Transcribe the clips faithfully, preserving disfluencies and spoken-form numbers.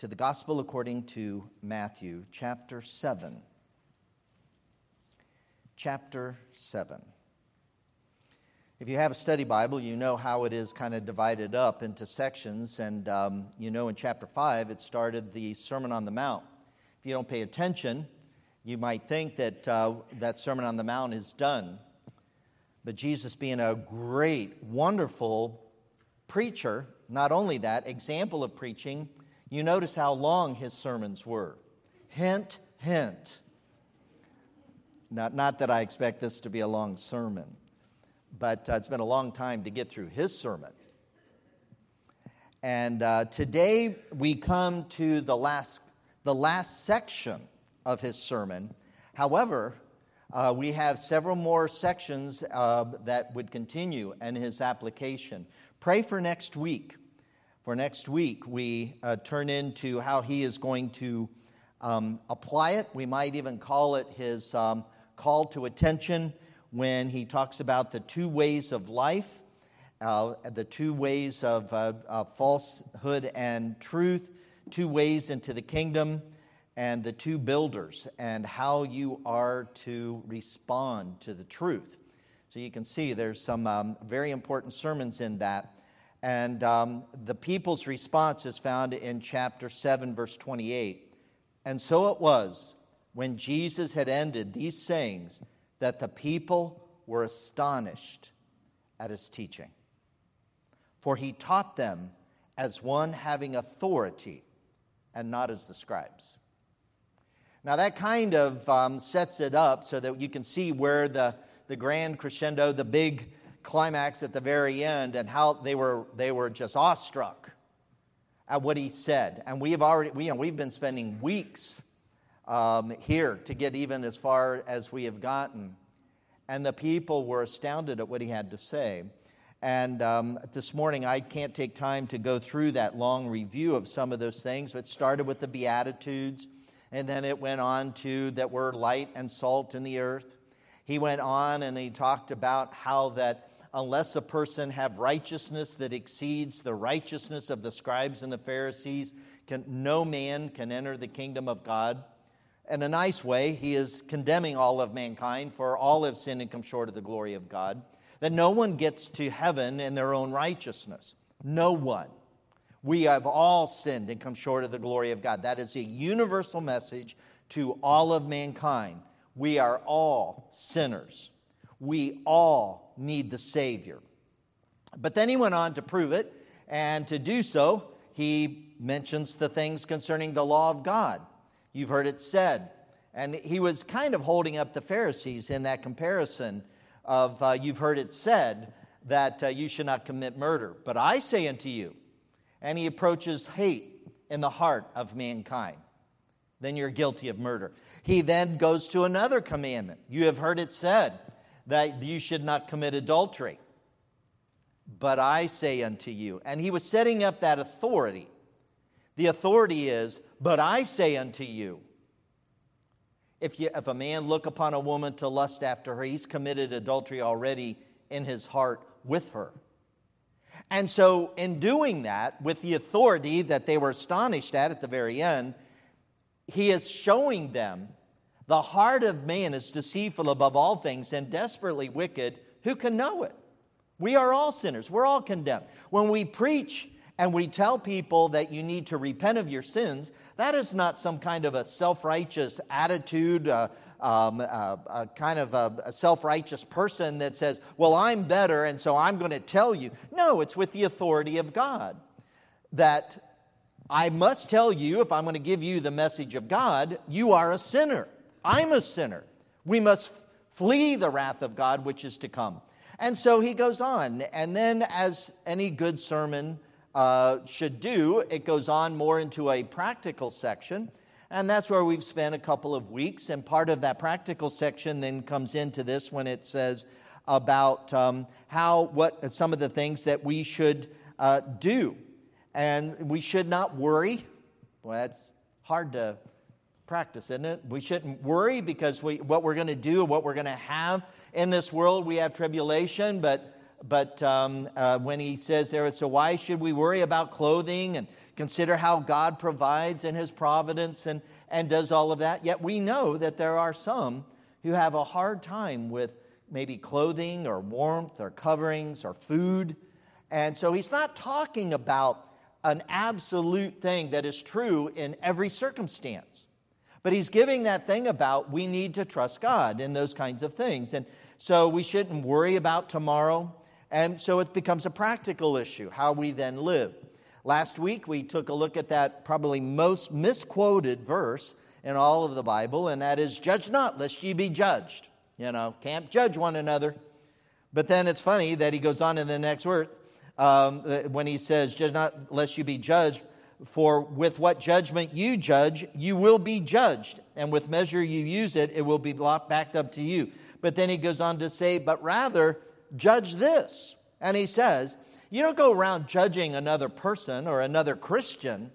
To the Gospel according to Matthew, chapter seven. Chapter seven. If you have a study Bible, you know how it is kind of divided up into sections. And um, you know in chapter five, it started the Sermon on the Mount. If you don't pay attention, you might think that uh, that Sermon on the Mount is done. But Jesus, being a great, wonderful preacher, not only that, example of preaching, you notice how long his sermons were. Hint, hint. Not, not that I expect this to be a long sermon, but uh, it's been a long time to get through his sermon. And uh, today we come to the last, the last section of his sermon. However, uh, we have several more sections uh, that would continue in his application. Pray for next week. For next week, we uh, turn into how he is going to um, apply it. We might even call it his um, call to attention when he talks about the two ways of life, uh, the two ways of uh, uh, falsehood and truth, two ways into the kingdom, and the two builders, and how you are to respond to the truth. So you can see there's some um, very important sermons in that. And um, the people's response is found in chapter seven, verse twenty-eight. And so it was, when Jesus had ended these sayings, that the people were astonished at his teaching. For he taught them as one having authority, and not as the scribes. Now that kind of um, sets it up so that you can see where the, the grand crescendo, the big climax at the very end, and how they were they were just awestruck at what he said. And we have already we, you know, we've been spending weeks um, here to get even as far as we have gotten, and the people were astounded at what he had to say. And um, this morning I can't take time to go through that long review of some of those things, but it started with the Beatitudes, and then it went on to that we're light and salt in the earth. He went on and he talked about how that unless a person have righteousness that exceeds the righteousness of the scribes and the Pharisees, can, no man can enter the kingdom of God. In a nice way, he is condemning all of mankind, for all have sinned and come short of the glory of God. That no one gets to heaven in their own righteousness. No one. We have all sinned and come short of the glory of God. That is a universal message to all of mankind. We are all sinners. We all need the Savior. But then he went on to prove it, and to do so, he mentions the things concerning the law of God. You've heard it said. And he was kind of holding up the Pharisees in that comparison of, uh, you've heard it said that uh, you should not commit murder. But I say unto you, and he approaches hate in the heart of mankind, then you're guilty of murder. He then goes to another commandment. You have heard it said that you should not commit adultery. But I say unto you. And he was setting up that authority. The authority is, but I say unto you. If, you, if a man look upon a woman to lust after her, he's committed adultery already in his heart with her. And so in doing that, with the authority that they were astonished at at the very end, he is showing them the heart of man is deceitful above all things and desperately wicked. Who can know it? We are all sinners. We're all condemned. When we preach and we tell people that you need to repent of your sins, that is not some kind of a self-righteous attitude, uh, um, uh, a kind of a, a self-righteous person that says, well, I'm better, and so I'm going to tell you. No, it's with the authority of God that I must tell you, if I'm going to give you the message of God, you are a sinner. I'm a sinner. We must f- flee the wrath of God which is to come. And so he goes on. And then as any good sermon uh, should do, it goes on more into a practical section. And that's where we've spent a couple of weeks. And part of that practical section then comes into this when it says about um, how, what some of the things that we should uh, do. And we should not worry. Well, that's hard to practice, isn't it? We shouldn't worry because we, what we're going to do, what we're going to have in this world, we have tribulation, but but um, uh, when he says there, so why should we worry about clothing and consider how God provides in his providence and, and does all of that? Yet we know that there are some who have a hard time with maybe clothing or warmth or coverings or food. And so he's not talking about an absolute thing that is true in every circumstance. But he's giving that thing about we need to trust God in those kinds of things. And so we shouldn't worry about tomorrow. And so it becomes a practical issue, how we then live. Last week we took a look at that probably most misquoted verse in all of the Bible, and that is, judge not, lest ye be judged. You know, can't judge one another. But then it's funny that he goes on in the next word, um, when he says, judge not, lest you be judged, for with what judgment you judge, you will be judged. And with measure you use it, it will be backed up to you. But then he goes on to say, but rather, judge this. And he says, you don't go around judging another person or another Christian.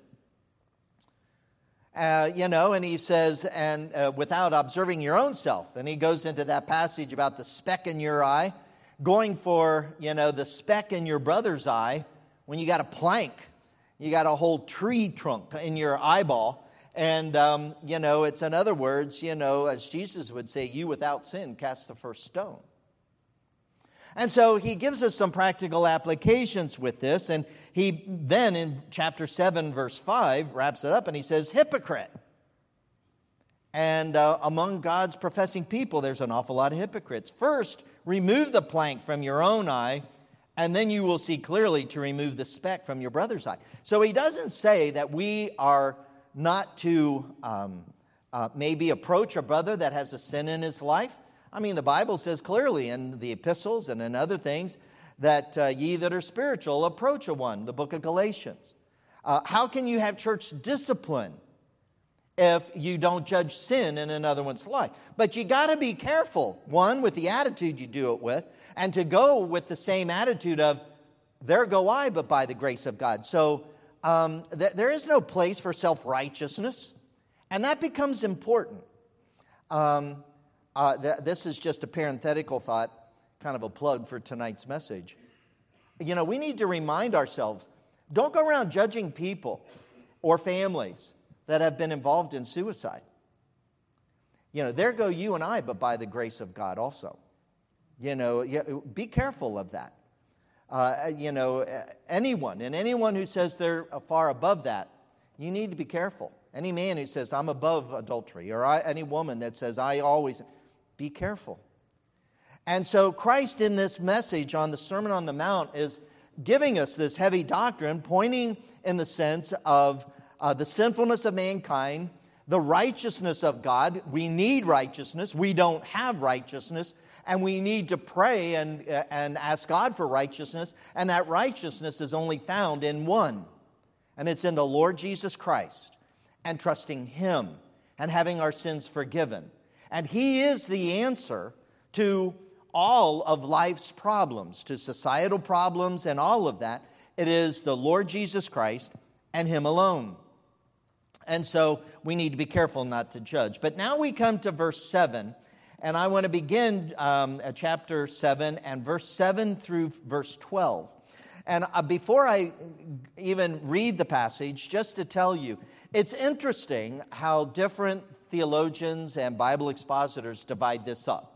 Uh, you know, and he says, and uh, without observing your own self. And he goes into that passage about the speck in your eye, going for, you know, the speck in your brother's eye when you got a plank. You got a whole tree trunk in your eyeball. And, um, you know, it's in other words, you know, as Jesus would say, you without sin cast the first stone. And so he gives us some practical applications with this. And he then in chapter seven, verse five, wraps it up and he says, hypocrite. And uh, among God's professing people, there's an awful lot of hypocrites. First, remove the plank from your own eye, and then you will see clearly to remove the speck from your brother's eye. So he doesn't say that we are not to um, uh, maybe approach a brother that has a sin in his life. I mean, the Bible says clearly in the epistles and in other things that uh, ye that are spiritual approach a one, the book of Galatians. Uh, how can you have church discipline if you don't judge sin in another one's life? But you got to be careful, one, with the attitude you do it with, and to go with the same attitude of, there go I, but by the grace of God. So um, th- there is no place for self-righteousness, and that becomes important. Um, uh, th- this is just a parenthetical thought, kind of a plug for tonight's message. You know, we need to remind ourselves, don't go around judging people or families that have been involved in suicide. You know, there go you and I, but by the grace of God also. You know, be careful of that. Uh, you know, anyone, and anyone who says they're far above that, you need to be careful. Any man who says, I'm above adultery, or I, any woman that says, I always, be careful. And so Christ in this message on the Sermon on the Mount is giving us this heavy doctrine, pointing in the sense of Uh, the sinfulness of mankind, the righteousness of God. We need righteousness. We don't have righteousness. And we need to pray and, uh, and ask God for righteousness. And that righteousness is only found in one. And it's in the Lord Jesus Christ. And trusting Him. And having our sins forgiven. And He is the answer to all of life's problems. To societal problems and all of that. It is the Lord Jesus Christ and Him alone. And so we need to be careful not to judge. But now we come to verse seven. And I want to begin um, at chapter seven and verse seven through verse twelve. And uh, before I even read the passage, just to tell you, it's interesting how different theologians and Bible expositors divide this up.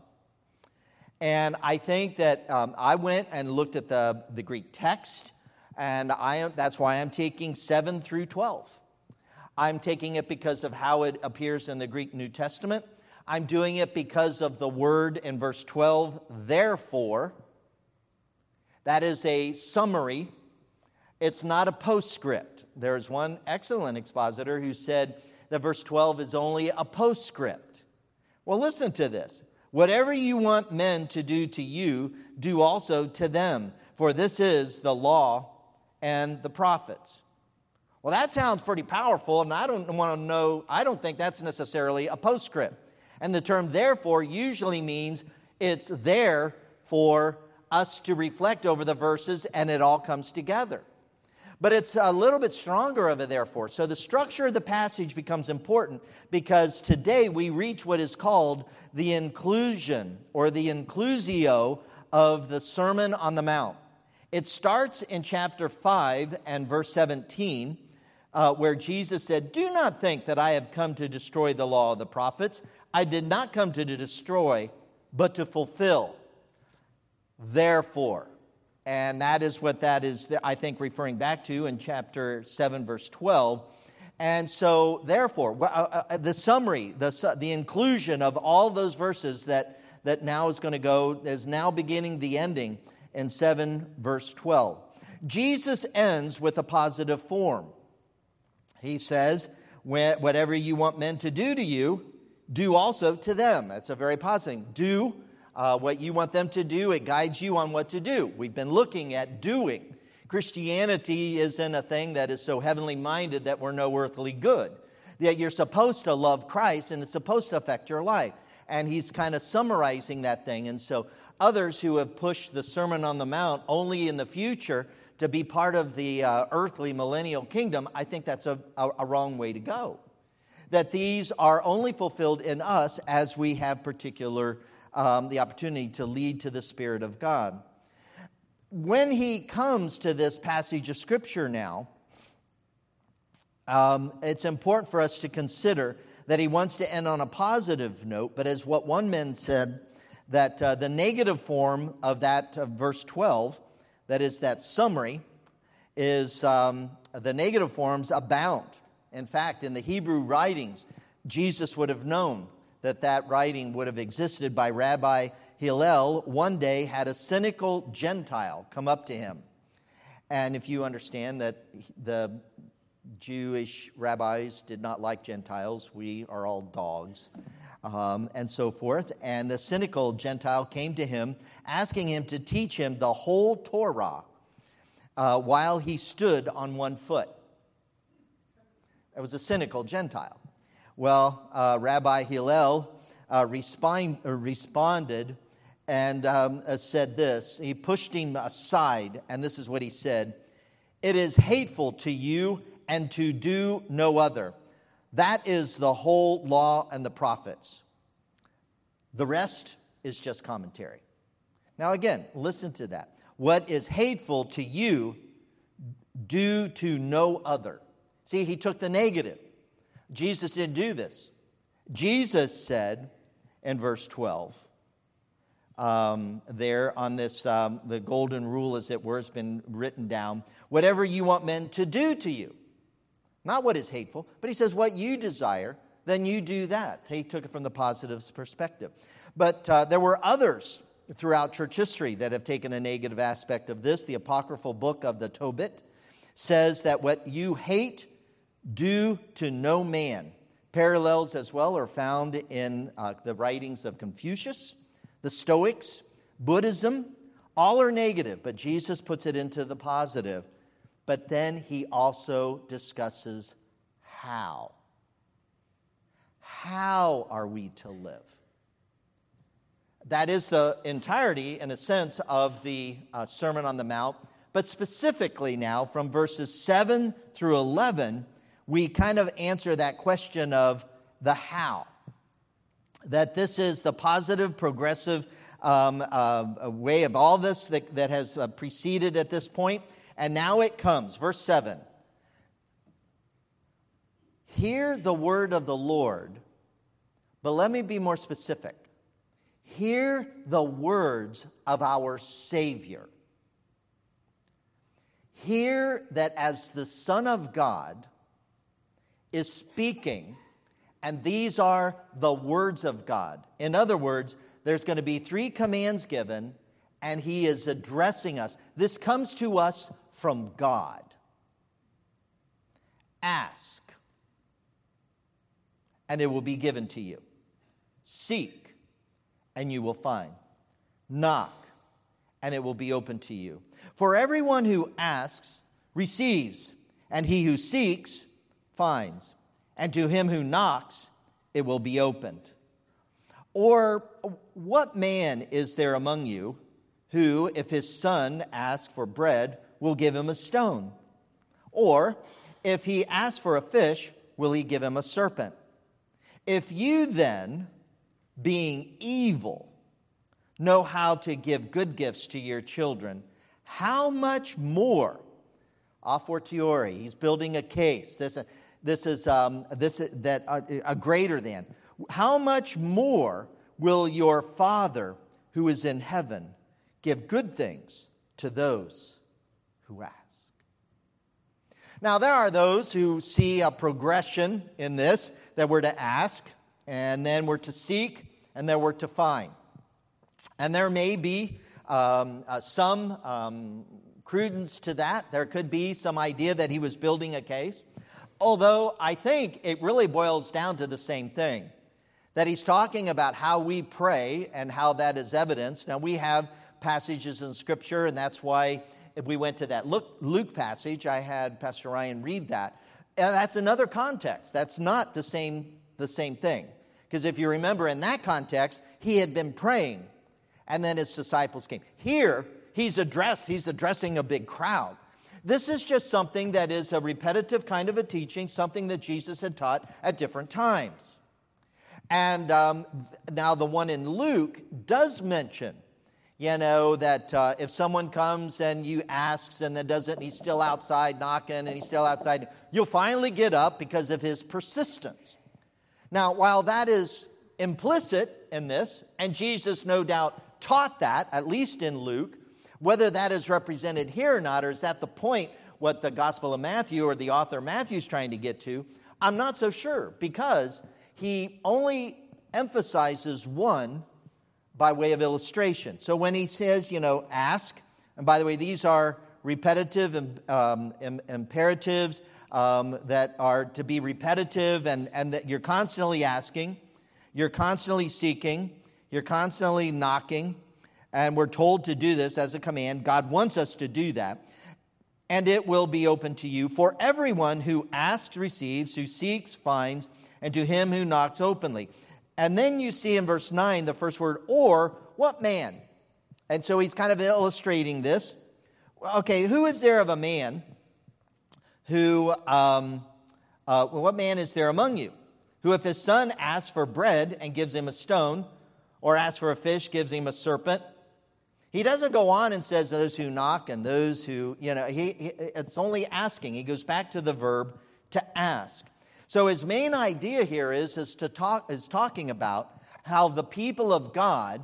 And I think that um, I went and looked at the, the Greek text. And I am, that's why I'm taking seven through twelve. I'm taking it because of how it appears in the Greek New Testament. I'm doing it because of the word in verse twelve, therefore. That is a summary. It's not a postscript. There's one excellent expositor who said that verse twelve is only a postscript. Well, listen to this. Whatever you want men to do to you, do also to them, for this is the law and the prophets. Well, that sounds pretty powerful, and I don't want to know, I don't think that's necessarily a postscript. And the term therefore usually means it's there for us to reflect over the verses, and it all comes together. But it's a little bit stronger of a therefore. So the structure of the passage becomes important because today we reach what is called the inclusion or the inclusio of the Sermon on the Mount. It starts in chapter five and verse seventeen, uh, where Jesus said, "Do not think that I have come to destroy the law of the prophets. I did not come to destroy, but to fulfill. Therefore," and that is what that is, I think, referring back to in chapter seven, verse twelve. And so, therefore, uh, uh, the summary, the, the inclusion of all those verses that, that now is going to go, is now beginning the ending in seven, verse twelve. Jesus ends with a positive form. He says, "Whatever you want men to do to you, do also to them." That's a very positive. Do uh, what you want them to do. It guides you on what to do. We've been looking at doing. Christianity isn't a thing that is so heavenly minded that we're no earthly good. Yet you're supposed to love Christ, and it's supposed to affect your life. And he's kind of summarizing that thing. And so others who have pushed the Sermon on the Mount only in the future to be part of the uh, earthly millennial kingdom, I think that's a, a, a wrong way to go. That these are only fulfilled in us as we have particular, um, the opportunity to lead to the Spirit of God. When he comes to this passage of Scripture now, um, it's important for us to consider that he wants to end on a positive note, but as what one man said, that uh, the negative form of that uh, verse twelve, that is that summary, is um, the negative forms abound. In fact, in the Hebrew writings, Jesus would have known that that writing would have existed by Rabbi Hillel. One day had a cynical Gentile come up to him. And if you understand that the Jewish rabbis did not like Gentiles, we are all dogs, um, and so forth. And the cynical Gentile came to him, asking him to teach him the whole Torah uh, while he stood on one foot. It was a cynical Gentile. Well, uh, Rabbi Hillel uh, respond, uh, responded and um, uh, said this. He pushed him aside, and this is what he said: "It is hateful to you and to do no other. That is the whole law and the prophets. The rest is just commentary." Now again, listen to that. What is hateful to you, do to no other. See, he took the negative. Jesus didn't do this. Jesus said in verse twelve, um, there on this, um, the golden rule, as it were, has been written down, "Whatever you want men to do to you." Not what is hateful, but he says what you desire, then you do that. He took it from the positive perspective. But uh, there were others throughout church history that have taken a negative aspect of this. The apocryphal book of the Tobit says that what you hate, do to no man. Parallels as well are found in uh, the writings of Confucius, the Stoics, Buddhism. All are negative, but Jesus puts it into the positive. But then he also discusses how. How are we to live? That is the entirety, in a sense, of the uh, Sermon on the Mount. But specifically now, from verses seven through eleven, we kind of answer that question of the how. That this is the positive, progressive um, uh, way of all this that, that has uh, preceded at this point. And now it comes, verse seven. "Hear the word of the Lord," but let me be more specific. "Hear the words of our Savior." Hear that as the Son of God is speaking, and these are the words of God. In other words, there's going to be three commands given, and he is addressing us. This comes to us from God. Ask, and it will be given to you. Seek, and you will find. Knock, and it will be open to you. For everyone who asks receives, and he who seeks finds, and to him who knocks it will be opened. Or what man is there among you who, if his son asks for bread, will give him a stone? Or if he asks for a fish, will he give him a serpent? If you then, being evil, know how to give good gifts to your children, how much more, a fortiori, he's building a case. This, this is um, this that uh, a greater than. How much more will your Father who is in heaven give good things to those who ask? Now, there are those who see a progression in this, that we're to ask, and then we're to seek, and then we're to find. And there may be um, uh, some um, credence to that. There could be some idea that he was building a case. Although I think it really boils down to the same thing. That he's talking about how we pray and how that is evidenced. Now, we have passages in Scripture, and that's why if we went to that Luke, Luke passage, I had Pastor Ryan read that. And that's another context. That's not the same, the same thing. Because if you remember in that context, he had been praying, and then his disciples came. Here, he's addressed, he's addressing a big crowd. This is just something that is a repetitive kind of a teaching, something that Jesus had taught at different times. And um, now the one in Luke does mention, you know, that uh, if someone comes and you asks and then doesn't, and he's still outside knocking and he's still outside, you'll finally get up because of his persistence. Now, while that is implicit in this, and Jesus no doubt taught that, at least in Luke, whether that is represented here or not, or is that the point, what the Gospel of Matthew or the author Matthew is trying to get to, I'm not so sure, because he only emphasizes one by way of illustration. So when he says, you know, ask, and by the way, these are repetitive um, im- imperatives um, that are to be repetitive, and, and that you're constantly asking, you're constantly seeking, you're constantly knocking, and we're told to do this as a command. God wants us to do that, and it will be open to you. For everyone who asks receives, who seeks finds, and to him who knocks openly. And then you see in verse nine the first word, or what man? And so he's kind of illustrating this. Okay, who is there of a man who, um, uh, what man is there among you, who if his son asks for bread and gives him a stone, or asks for a fish, gives him a serpent? He doesn't go on and says those who knock and those who, you know, he, he it's only asking. He goes back to the verb to ask. So his main idea here is, is to talk is talking about how the people of God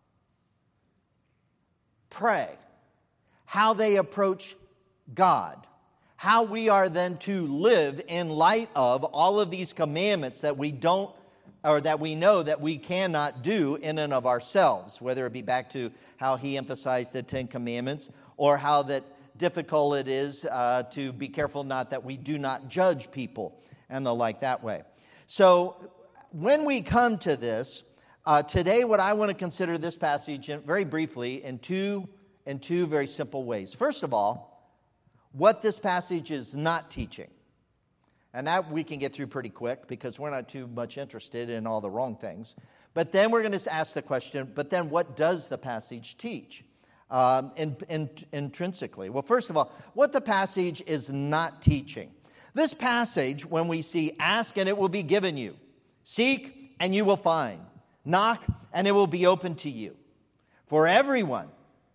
pray, how they approach God, how we are then to live in light of all of these commandments that we don't, or that we know that we cannot do in and of ourselves, whether it be back to how he emphasized the Ten Commandments, or how that difficult it is uh, to be careful not that we do not judge people and the like that way. So when we come to this, uh, today what I want to consider this passage in, very briefly in two, in two very simple ways. First of all, what this passage is not teaching. And that we can get through pretty quick because we're not too much interested in all the wrong things. But then we're going to ask the question, but then what does the passage teach um, in, in, intrinsically? Well, first of all, what the passage is not teaching. This passage, when we see ask and it will be given you, seek and you will find, knock and it will be open to you. For everyone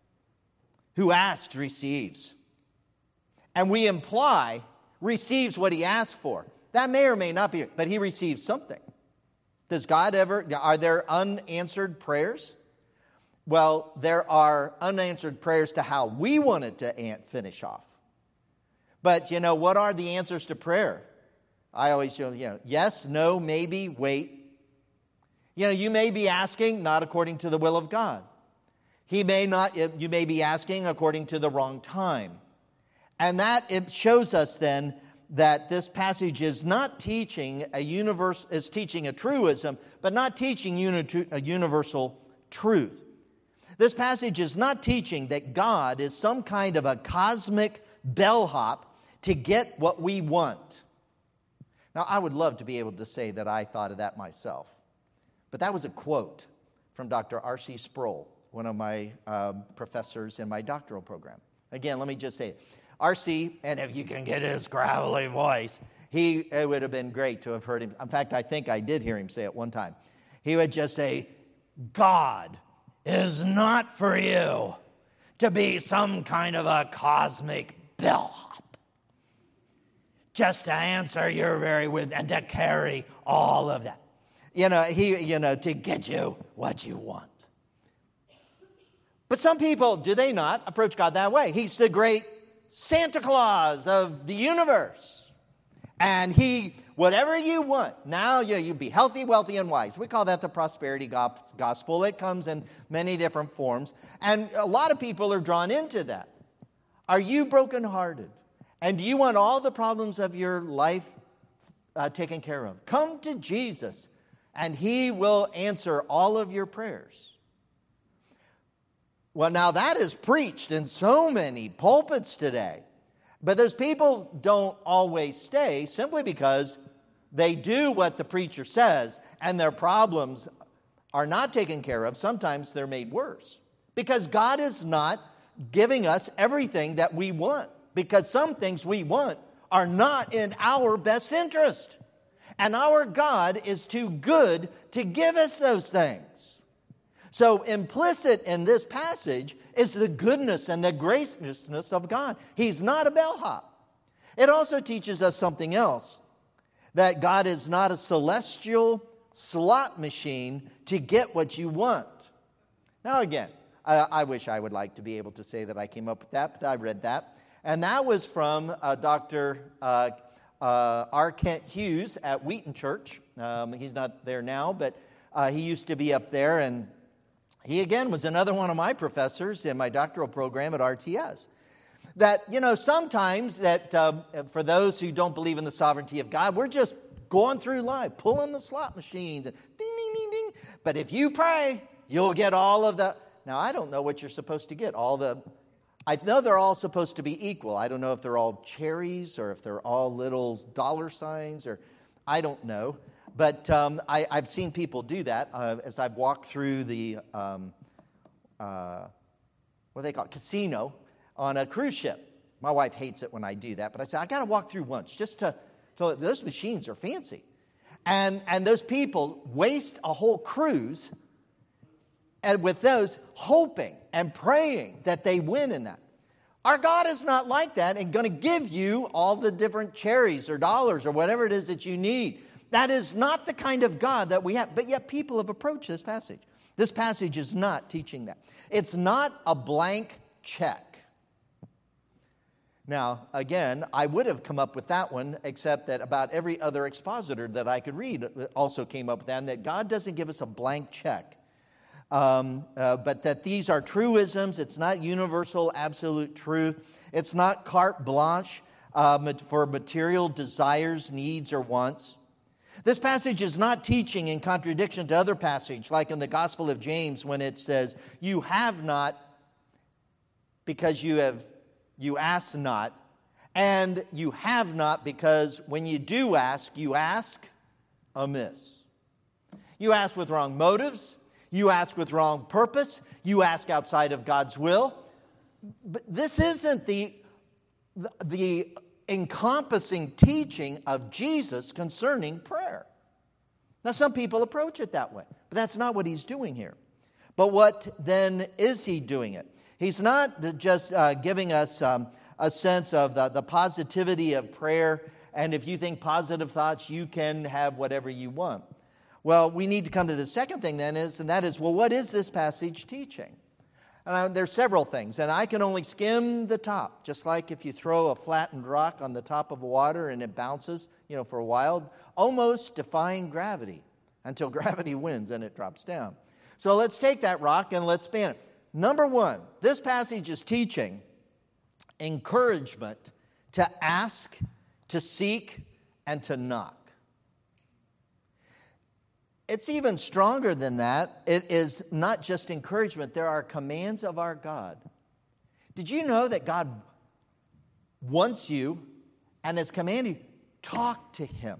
who asks receives. And we imply receives what he asked for. That may or may not be, but he receives something. Does God ever, are there unanswered prayers? Well, there are unanswered prayers to how we want it to finish off. But, you know, what are the answers to prayer? I always, you know, yes, no, maybe, wait. You know, you may be asking not according to the will of God. He may not, you may be asking according to the wrong time. And that it shows us then that this passage is not teaching a universe, is teaching a truism, but not teaching uni- a universal truth. This passage is not teaching that God is some kind of a cosmic bellhop to get what we want. Now, I would love to be able to say that I thought of that myself. But that was a quote from Doctor R C Sproul, one of my um, professors in my doctoral program. Again, let me just say it. R C, and if you can get his gravelly voice, he it would have been great to have heard him. In fact, I think I did hear him say it one time. He would just say, God is not for you to be some kind of a cosmic bellhop. Just to answer your very with and to carry all of that. You know, he, you know, to get you what you want. But some people, do they not approach God that way? He's the great Santa Claus of the universe. And he, whatever you want, now you, you be healthy, wealthy, and wise. We call that the prosperity gospel. It comes in many different forms. And a lot of people are drawn into that. Are you brokenhearted? And do you want all the problems of your life uh, taken care of? Come to Jesus, and he will answer all of your prayers. Well, now that is preached in so many pulpits today. But those people don't always stay simply because they do what the preacher says and their problems are not taken care of. Sometimes they're made worse. Because God is not giving us everything that we want. Because some things we want are not in our best interest. And our God is too good to give us those things. So implicit in this passage is the goodness and the graciousness of God. He's not a bellhop. It also teaches us something else, that God is not a celestial slot machine to get what you want. Now again, I, I wish I would like to be able to say that I came up with that, but I read that. And that was from uh, Doctor Uh, uh, R. Kent Hughes at Wheaton Church. Um, he's not there now, but uh, he used to be up there, and he, again, was another one of my professors in my doctoral program at R T S. That, you know, sometimes that um, for those who don't believe in the sovereignty of God, we're just going through life, pulling the slot machines, ding, ding, ding, ding. But if you pray, you'll get all of the... Now, I don't know what you're supposed to get. All the... I know they're all supposed to be equal. I don't know if they're all cherries or if they're all little dollar signs, or I don't know. But um, I, I've seen people do that uh, as I've walked through the, um, uh, what do they call it, casino on a cruise ship. My wife hates it when I do that, but I say, I got to walk through once just to, so those machines are fancy. And, and those people waste a whole cruise and with those hoping and praying that they win in that. Our God is not like that and going to give you all the different cherries or dollars or whatever it is that you need. That is not the kind of God that we have. But yet people have approached this passage. This passage is not teaching that. It's not a blank check. Now, again, I would have come up with that one, except that about every other expositor that I could read also came up with that, and that God doesn't give us a blank check. Um, uh, but that these are truisms. It's not universal, absolute truth. It's not carte blanche uh, for material desires, needs, or wants. This passage is not teaching in contradiction to other passages, like in the Gospel of James when it says, you have not because you have you ask not, and you have not because when you do ask, you ask amiss. You ask with wrong motives. You ask with wrong purpose. You ask outside of God's will. But this isn't the, the, the encompassing teaching of Jesus concerning prayer. Now, some people approach it that way, but that's not what he's doing here. But what then is he doing it? He's not just uh, giving us um, a sense of the, the positivity of prayer, and if you think positive thoughts, you can have whatever you want. Well, we need to come to the second thing then, is, and that is, well, what is this passage teaching? And I, there's several things, and I can only skim the top, just like if you throw a flattened rock on the top of water and it bounces, you know, for a while, almost defying gravity until gravity wins and it drops down. So let's take that rock and let's span it. Number one, this passage is teaching encouragement to ask, to seek, and to knock. It's even stronger than that. It is not just encouragement. There are commands of our God. Did you know that God wants you and has commanded you? Talk to Him.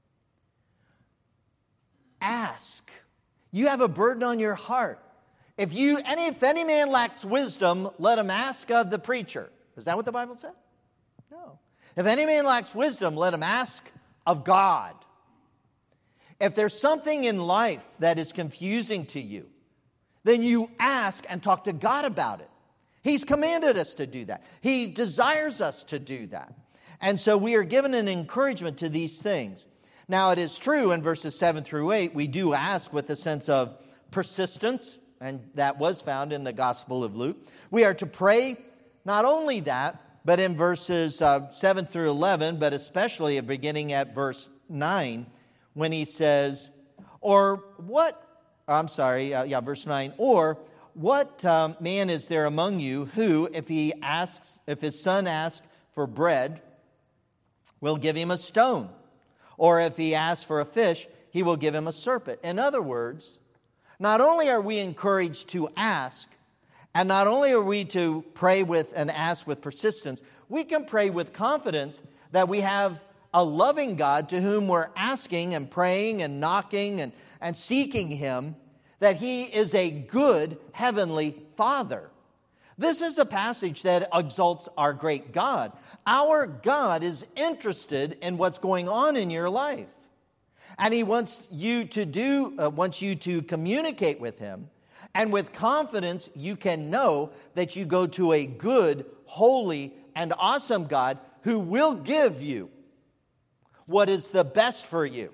Ask. You have a burden on your heart. If you, any, if any man lacks wisdom, let him ask of the preacher. Is that what the Bible said? No. If any man lacks wisdom, let him ask of God. If there's something in life that is confusing to you, then you ask and talk to God about it. He's commanded us to do that. He desires us to do that. And so we are given an encouragement to these things. Now, it is true in verses seven through eight, we do ask with a sense of persistence, and that was found in the Gospel of Luke. We are to pray not only that, but in verses uh, seven through eleven, but especially beginning at verse nine, when he says, or what, I'm sorry, uh, yeah, verse nine, or what um, man is there among you who, if he asks, if his son asks for bread, will give him a stone? Or if he asks for a fish, he will give him a serpent. In other words, not only are we encouraged to ask, and not only are we to pray with and ask with persistence, we can pray with confidence that we have a loving God to whom we're asking and praying and knocking and, and seeking Him, that He is a good heavenly Father. This is a passage that exalts our great God. Our God is interested in what's going on in your life. And He wants you to do, uh, wants you to communicate with Him. And with confidence, you can know that you go to a good, holy, and awesome God who will give you what is the best for you.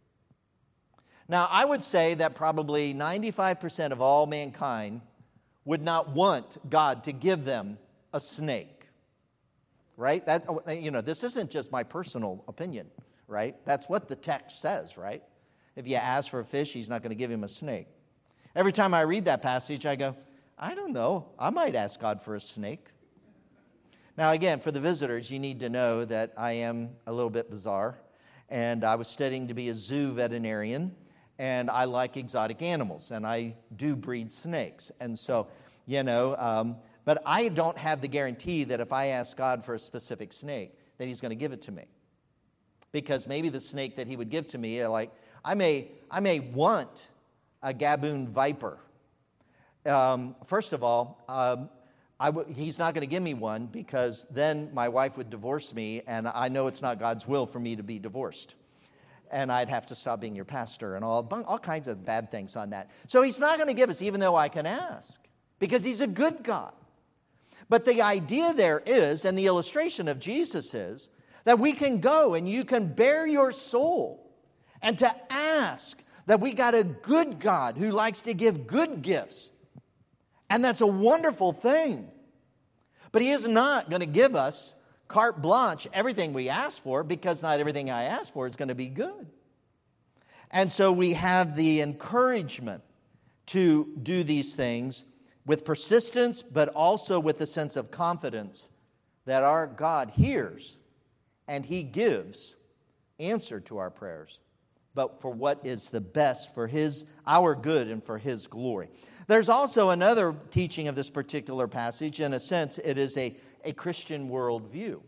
Now, I would say that probably ninety-five percent of all mankind would not want God to give them a snake, right? That, you know, this isn't just my personal opinion, right? That's what the text says, right? If you ask for a fish, He's not going to give him a snake. Every time I read that passage, I go, I don't know. I might ask God for a snake. Now, again, for the visitors, you need to know that I am a little bit bizarre, and I was studying to be a zoo veterinarian, and I like exotic animals, and I do breed snakes. And so, you know, um, but I don't have the guarantee that if I ask God for a specific snake, that He's going to give it to me. Because maybe the snake that He would give to me, like, I may, I may want a Gaboon viper. Um, first of all, um, I w- he's not going to give me one because then my wife would divorce me, and I know it's not God's will for me to be divorced. And I'd have to stop being your pastor and all, all kinds of bad things on that. So He's not going to give us, even though I can ask, because He's a good God. But the idea there is, and the illustration of Jesus is, that we can go and you can bare your soul and to ask that we got a good God who likes to give good gifts. And that's a wonderful thing. But He is not going to give us carte blanche everything we ask for, because not everything I ask for is going to be good. And so we have the encouragement to do these things with persistence, but also with a sense of confidence that our God hears and He gives answer to our prayers, but for what is the best for His, our good and for His glory. There's also another teaching of this particular passage. In a sense, it is a, a Christian worldview.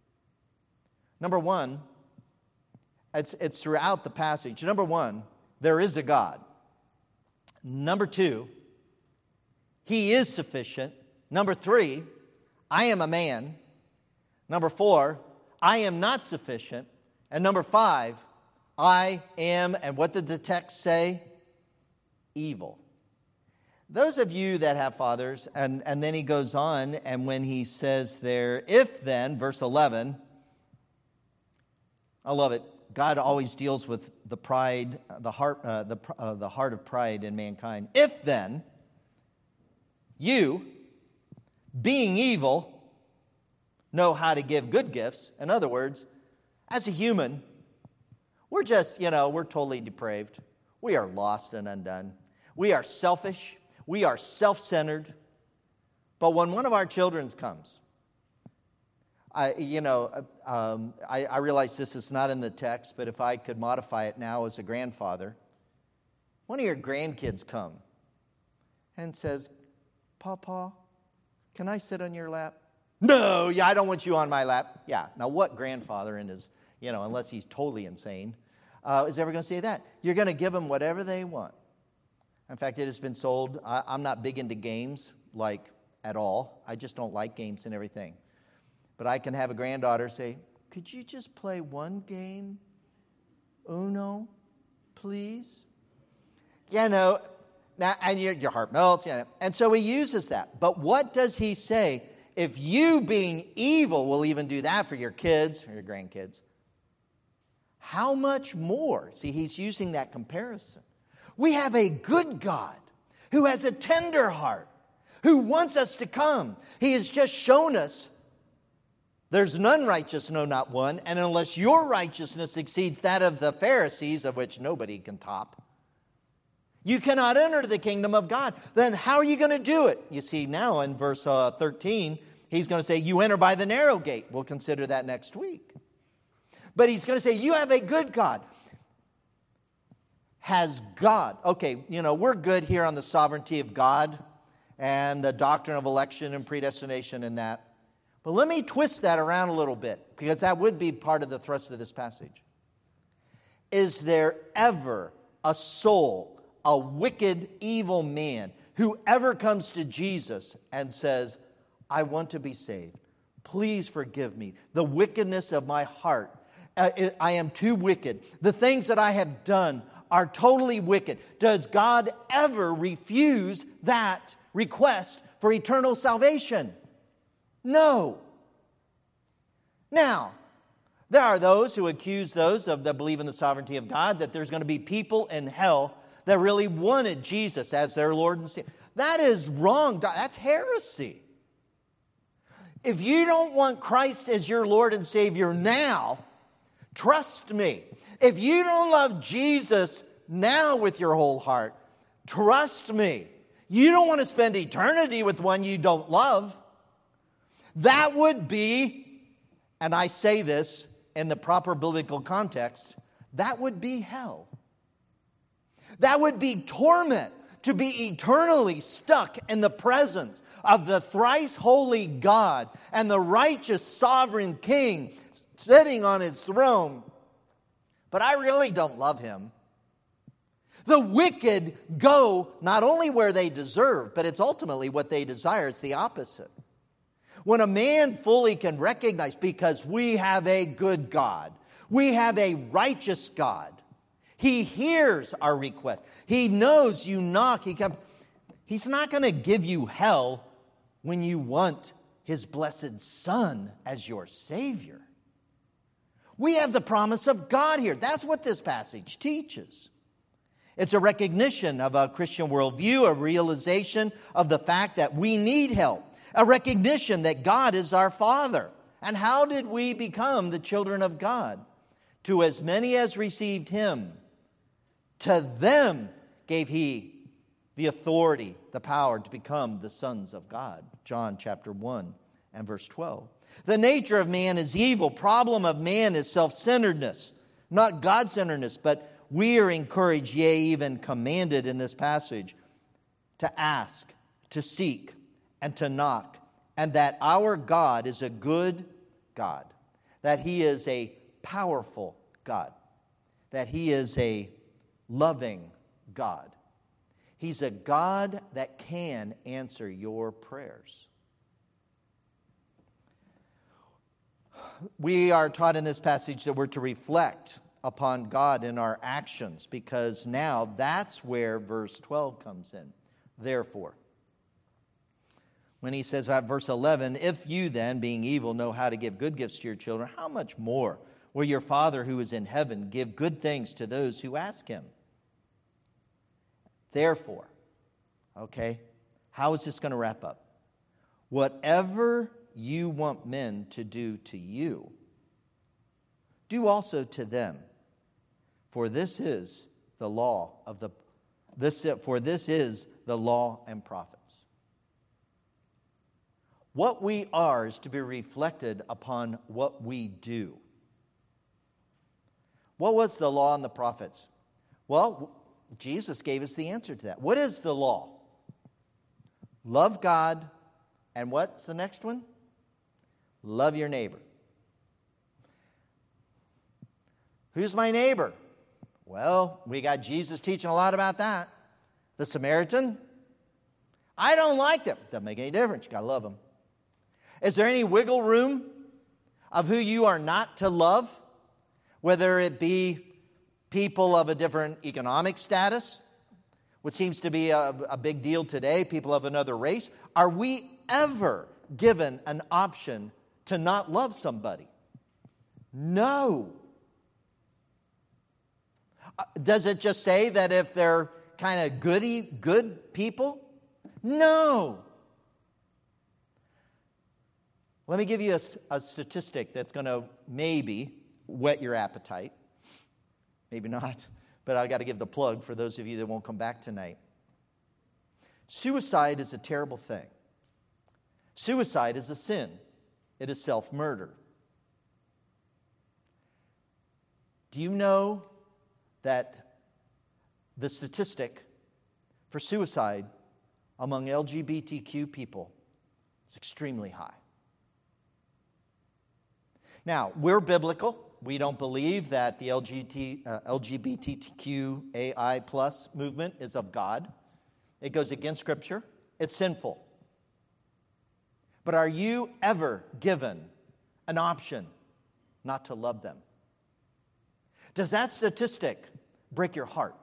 Number one, it's, it's throughout the passage. Number one, there is a God. Number two, He is sufficient. Number three, I am a man. Number four, I am not sufficient. And number five, I am, and what did the text say? Evil. Those of you that have fathers, and, and then he goes on, and when he says there, if then, verse eleven, I love it. God always deals with the pride, the heart, uh, the, uh, the heart of pride in mankind. If then, you, being evil, know how to give good gifts. In other words, as a human, we're just, you know, we're totally depraved. We are lost and undone. We are selfish. We are self-centered. But when one of our children comes, I, you know, um, I, I realize this is not in the text, but if I could modify it now as a grandfather, one of your grandkids come and says, Papa, can I sit on your lap? No, yeah, I don't want you on my lap. Yeah, now what grandfather in his, you know, unless he's totally insane, uh, is ever going to say that? You're going to give them whatever they want. In fact, it has been sold. I, I'm not big into games, like, at all. I just don't like games and everything. But I can have a granddaughter say, could you just play one game? Uno, please? You know, Now, and your, your heart melts. You know, and so he uses that. But what does he say? If you, being evil, will even do that for your kids or your grandkids, how much more? See, he's using that comparison. We have a good God who has a tender heart, who wants us to come. He has just shown us there's none righteous, no, not one. And unless your righteousness exceeds that of the Pharisees, of which nobody can top, you cannot enter the kingdom of God. Then how are you going to do it? You see, now in verse uh, thirteen, he's going to say, you enter by the narrow gate. We'll consider that next week. But he's going to say, you have a good God. Has God, okay, you know, we're good here on the sovereignty of God and the doctrine of election and predestination and that. But let me twist that around a little bit, because that would be part of the thrust of this passage. Is there ever a soul, a wicked, evil man, who ever comes to Jesus and says, I want to be saved. Please forgive me. The wickedness of my heart. Uh, I am too wicked. The things that I have done are totally wicked. Does God ever refuse that request for eternal salvation? No. Now, there are those who accuse those of that believe in the sovereignty of God that there's going to be people in hell that really wanted Jesus as their Lord and Savior. That is wrong. That's heresy. If you don't want Christ as your Lord and Savior now, trust me. If you don't love Jesus now with your whole heart, trust me. You don't want to spend eternity with one you don't love. That would be, and I say this in the proper biblical context, that would be hell. That would be torment, to be eternally stuck in the presence of the thrice holy God and the righteous sovereign King sitting on his throne. But I really don't love him. The wicked go not only where they deserve, but it's ultimately what they desire. It's the opposite. When a man fully can recognize, because we have a good God, we have a righteous God, he hears our request. He knows you knock. He comes. He's not going to give you hell when you want his blessed Son as your Savior. We have the promise of God here. That's what this passage teaches. It's a recognition of a Christian worldview, a realization of the fact that we need help, a recognition that God is our Father. And how did we become the children of God? To as many as received him, to them gave he the authority, the power to become the sons of God. John chapter one and verse twelve. The nature of man is evil. Problem of man is self-centeredness, not God-centeredness, but we are encouraged, yea, even commanded in this passage, to ask, to seek, and to knock, and that our God is a good God, that he is a powerful God, that he is a loving God. He's a God that can answer your prayers. We are taught in this passage that we're to reflect upon God in our actions, because now that's where verse twelve comes in. Therefore, when he says at verse eleven, if you then, being evil, know how to give good gifts to your children, how much more will your Father who is in heaven give good things to those who ask him? Therefore, okay, how is this going to wrap up? Whatever you want men to do to you, do also to them. For this is the law of the this for this is the law and prophets. What we are is to be reflected upon what we do. What was the law and the prophets? Well, Jesus gave us the answer to that. What is the law? Love God, and what's the next one? Love your neighbor. Who's my neighbor? Well, we got Jesus teaching a lot about that. The Samaritan? I don't like them. Doesn't make any difference. You got to love them. Is there any wiggle room of who you are not to love? Whether it be people of a different economic status, what seems to be a, a big deal today, people of another race, are we ever given an option to not love somebody? No. Uh, does it just say that if they're kind of goody, good people? No. Let me give you a, a statistic that's going to maybe whet your appetite. Maybe not, but I got to give the plug for those of you that won't come back tonight. Suicide is a terrible thing. Suicide is a sin. It is self-murder. Do you know that the statistic for suicide among L G B T Q people is extremely high? Now, we're biblical. We don't believe that the L G B T Q A I plus movement is of God. It goes against Scripture. It's sinful. But are you ever given an option not to love them? Does that statistic break your heart?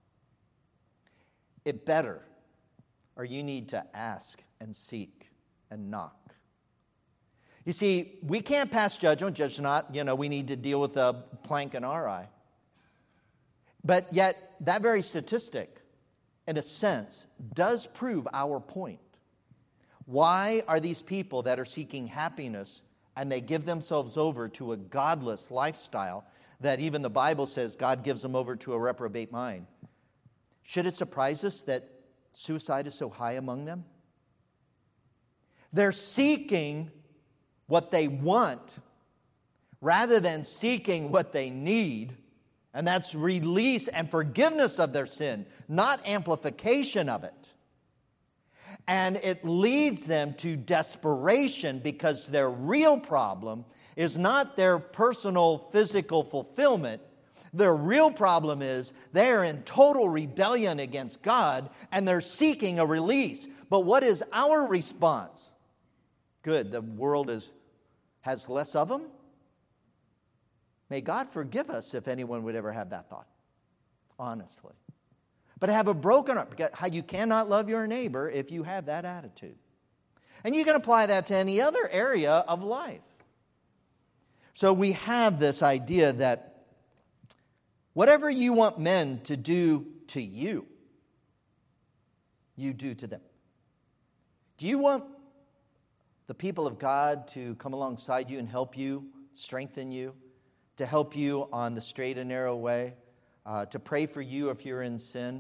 It better, or you need to ask and seek and knock. You see, we can't pass judgment, judge not. You know, we need to deal with the plank in our eye. But yet, that very statistic, in a sense, does prove our point. Why are these people that are seeking happiness and they give themselves over to a godless lifestyle that even the Bible says God gives them over to a reprobate mind? Should it surprise us that suicide is so high among them? They're seeking what they want rather than seeking what they need, and that's release and forgiveness of their sin, not amplification of it. And it leads them to desperation because their real problem is not their personal physical fulfillment. Their real problem is they are in total rebellion against God and they're seeking a release. But what is our response? Good, the world is, has less of them. May God forgive us if anyone would ever have that thought, honestly. But have a broken heart, because you cannot love your neighbor if you have that attitude. And you can apply that to any other area of life. So we have this idea that whatever you want men to do to you, you do to them. Do you want the people of God to come alongside you and help you, strengthen you, to help you on the straight and narrow way, uh, to pray for you if you're in sin?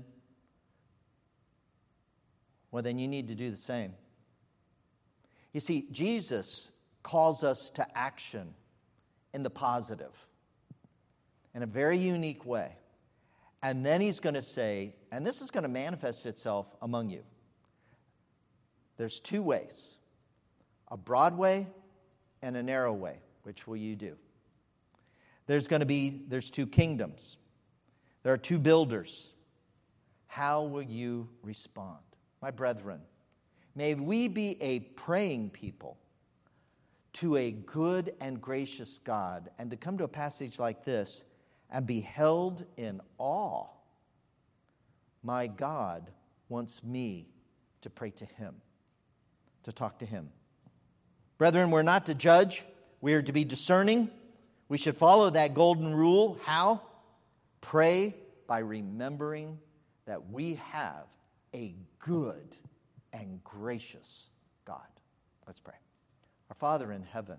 Well, then you need to do the same. You see, Jesus calls us to action in the positive, in a very unique way. And then he's going to say, and this is going to manifest itself among you. There's two ways, a broad way and a narrow way. Which will you do? There's going to be, there's two kingdoms. There are two builders. How will you respond? My brethren, may we be a praying people to a good and gracious God, and to come to a passage like this and be held in awe. My God wants me to pray to Him, to talk to Him. Brethren, we're not to judge. We are to be discerning. We should follow that golden rule. How? Pray by remembering that we have a good and gracious God. Let's pray. Our Father in heaven,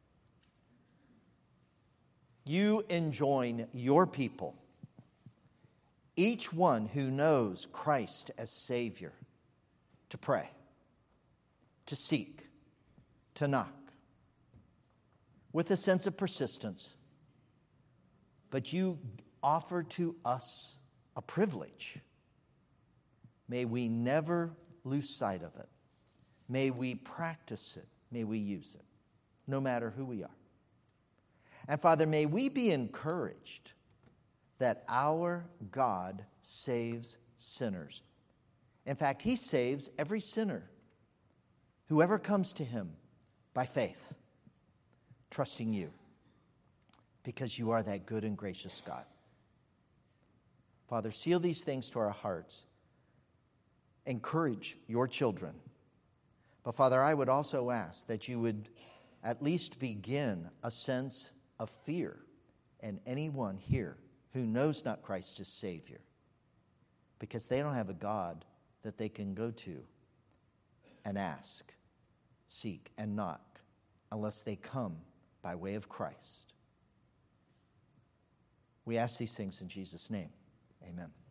you enjoin your people, each one who knows Christ as Savior, to pray, to seek, to knock, with a sense of persistence. But you offer to us a privilege. May we never lose sight of it. May we practice it. May we use it, no matter who we are. And Father, may we be encouraged that our God saves sinners. In fact, He saves every sinner, whoever comes to Him by faith, trusting you, because you are that good and gracious God. Father, seal these things to our hearts. encourage your children. But Father, I would also ask that you would at least begin a sense of fear in anyone here who knows not Christ as Savior, because they don't have a God that they can go to and ask, seek, and knock unless they come by way of Christ. We ask these things in Jesus' name. Amen.